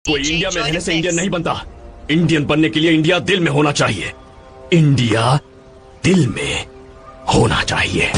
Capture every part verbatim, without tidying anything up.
कोई इंडिया में रहने से इंडियन नहीं बनता। इंडियन बनने के लिए इंडिया दिल में होना चाहिए। इंडिया दिल में होना चाहिए।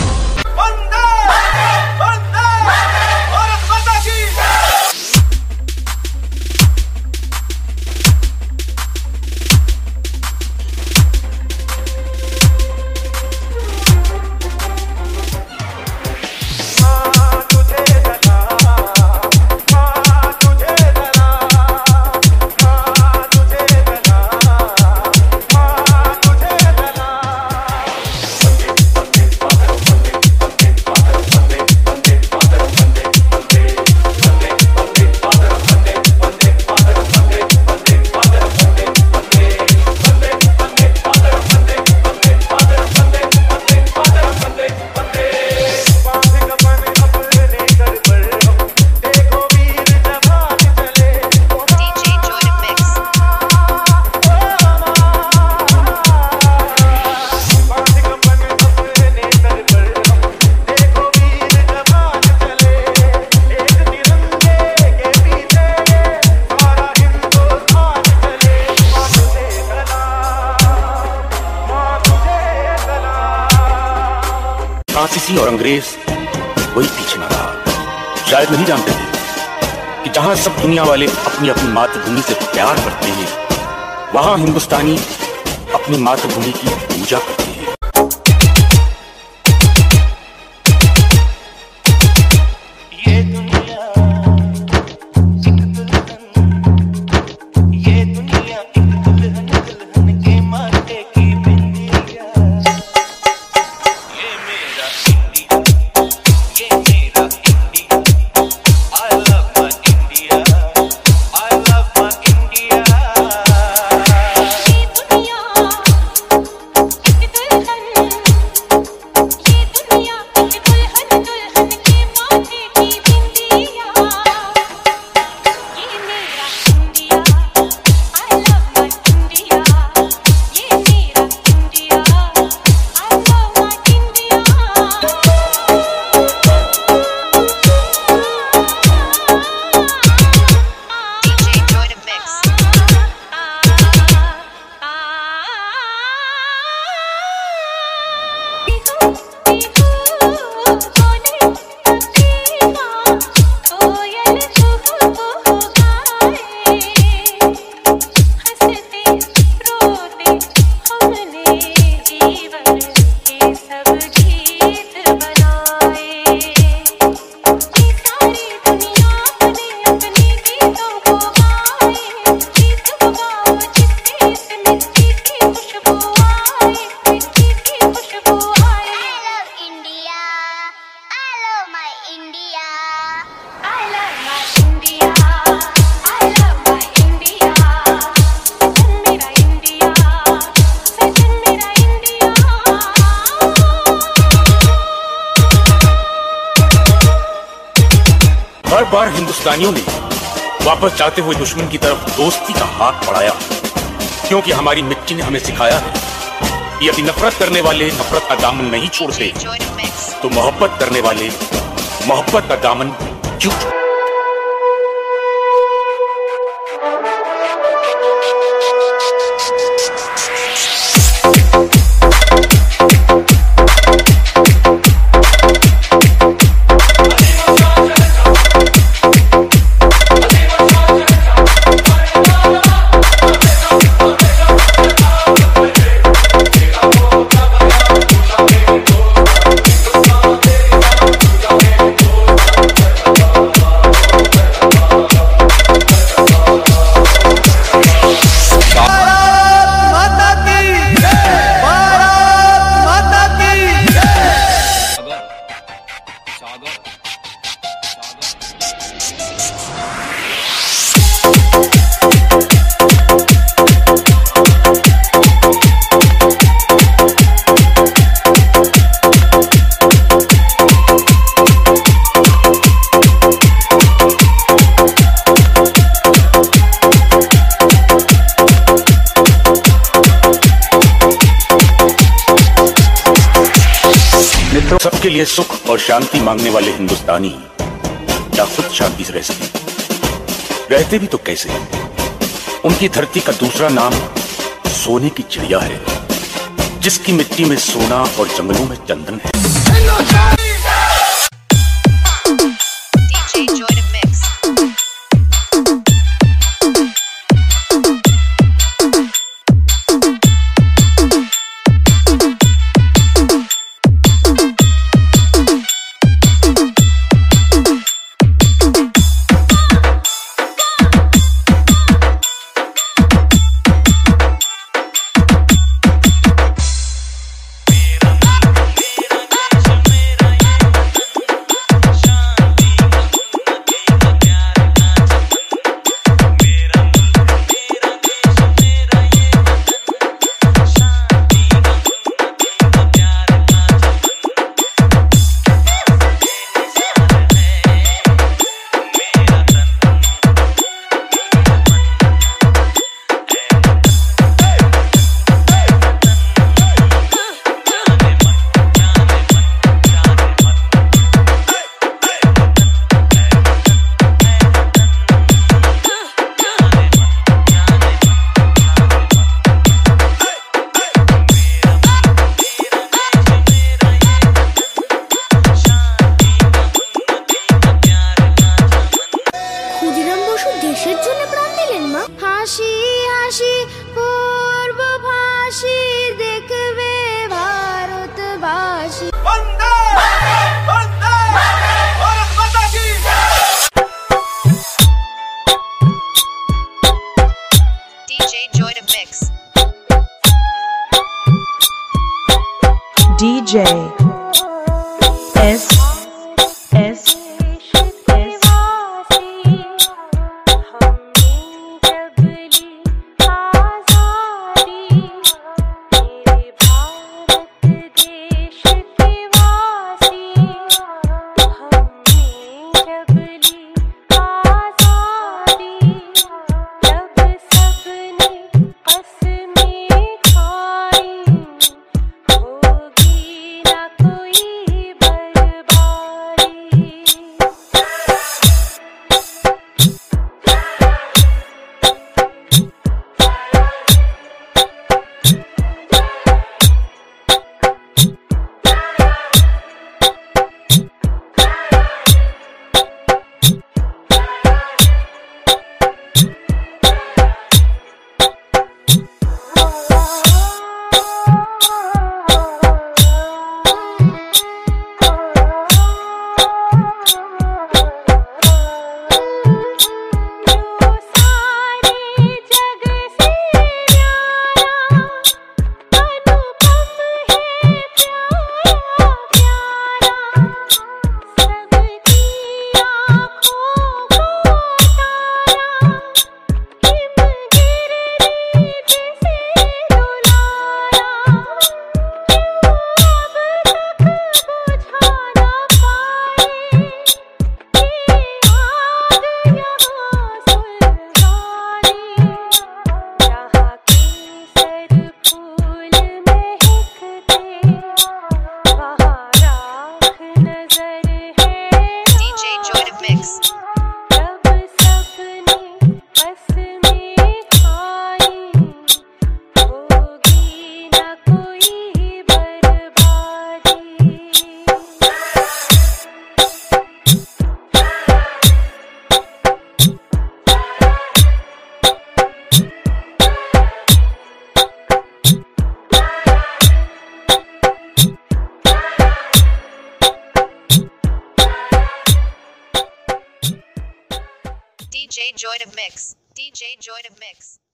फ्रांसीसी और अंग्रेज कोई पीछे न रहा। शायद नहीं जानते थे कि जहां सब दुनिया वाले अपनी अपनी मातृभूमि से प्यार करते हैं, वहां हिंदुस्तानी अपनी मातृभूमि की पूजा करते हैं। ये दुनिया एक दुल्हन, ये दुनिया एक दुल्हन, दुल्हन के माथे की बिंदिया। हर बार हिंदुस्तानियों ने वापस जाते हुए दुश्मन की तरफ दोस्ती का हाथ बढ़ाया, क्योंकि हमारी मिट्टी ने हमें सिखाया है कि यदि नफरत करने वाले नफरत का दामन नहीं छोड़ते तो मोहब्बत करने वाले मोहब्बत का दामन क्यों छोड़ते। सबके लिए सुख और शांति मांगने वाले हिंदुस्तानी क्या खुद शांति से रह सके? रहते भी तो कैसे? उनकी धरती का दूसरा नाम सोने की चिड़िया है, जिसकी मिट्टी में सोना और जंगलों में चंदन है। হাসি হাসি পূর্বভাষী দেখবে ভারতবাসী। বন্দে বন্দে ভারত মাতা কি। DJ Joy to Mix. DJ S S D J Joy to Mix. D J Joy to Mix.